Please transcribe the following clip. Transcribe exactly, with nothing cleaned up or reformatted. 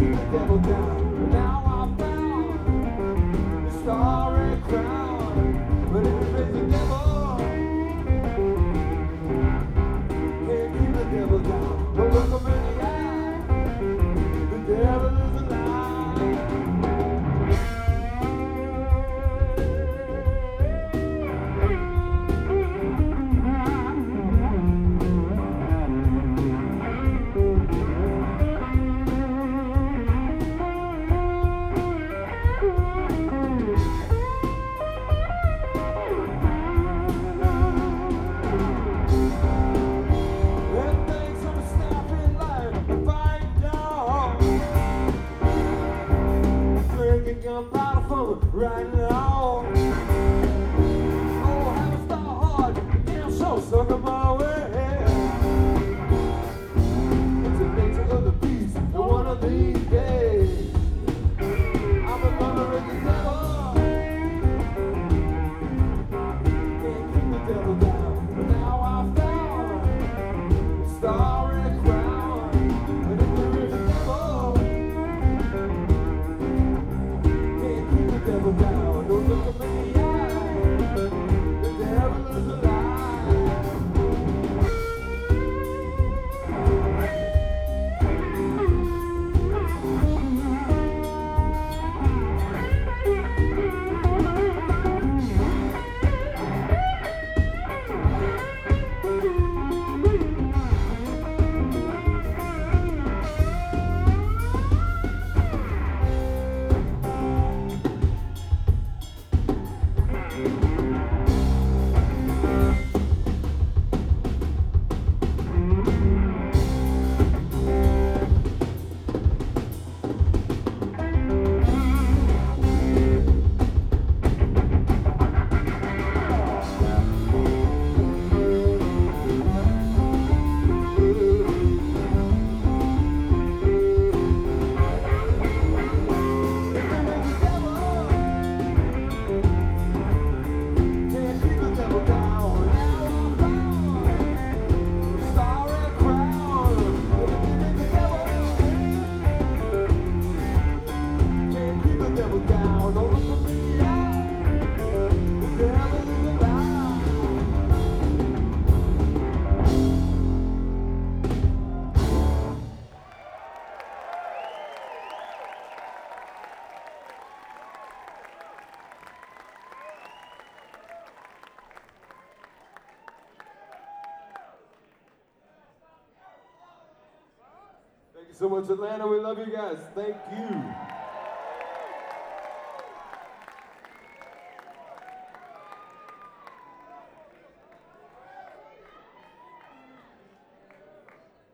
keep the devil down. Now I found the starry crown, but if it is the devil, can't keep the devil down. Don't look him in the eye, the devil is a lie. Gunpowder from right now. Oh, have a star hard, damn sure sucker my way. It's the nature of the beast, and one of these days I'm a runner of the devil. Can't keep the devil down, but now I found a starry crown. And if there is a devil, devil down, don't look at me in the eye, the devil is a lie. Thank you so much, Atlanta. We love you guys. Thank you.